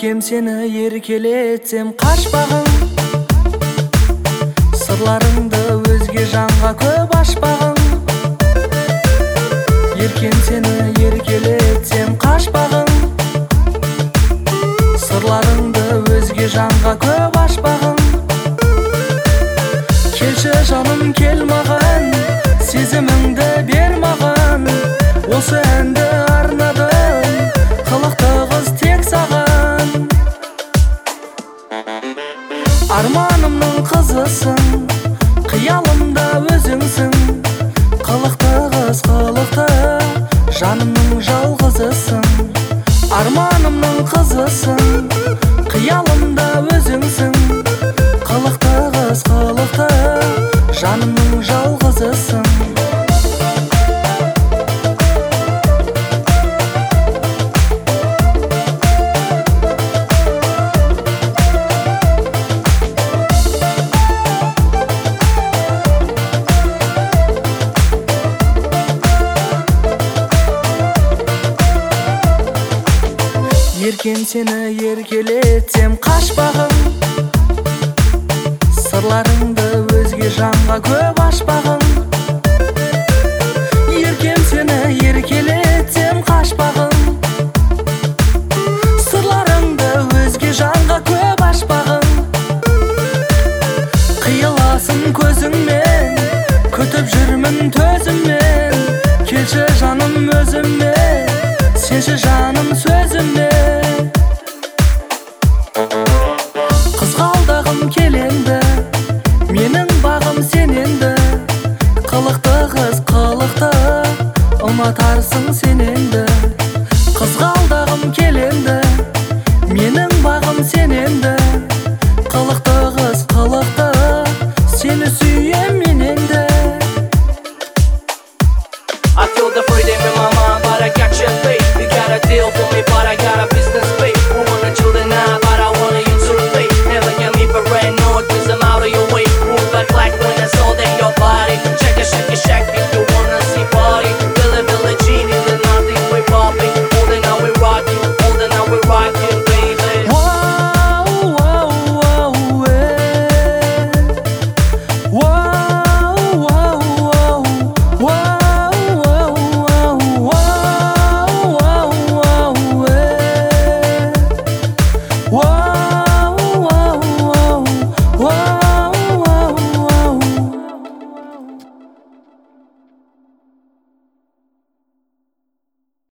еркем сені еркелетсем қашпағын, сырларыңды өзге жанға көп ашпағын. Еркем сені еркелетсем қашпағын, сырларыңды өзге жанға көп ашпағын. Келші жаным кел маған, сезіміңді бер маған. Осы әнді арнадым, қылықты қыз тек саған. Арманымның қызысың, қиялымда өзіңсің. Қылықты қыз қылықты, жанымның жалғызысың. Арманымның қызысың, қиялымда өзіңсің. Қылықты қыз қылықты, жанымның жалғызысың. Еркем сені еркелетсем қашпағын, сырларыңды өзге жанға көп ашпағын. Еркем сені еркелетсем қашпағын, сырларыңды өзге жанға көп ашпағын. Қиыласын көзіңмен, күтіп жүрмін төзіммен. Келші жаным өзіме, сенші жаным сөзіме. Қызғалдағым келенді, менің бағым сененді. Қылықты қыз қылықты, ұнатарсың сененді.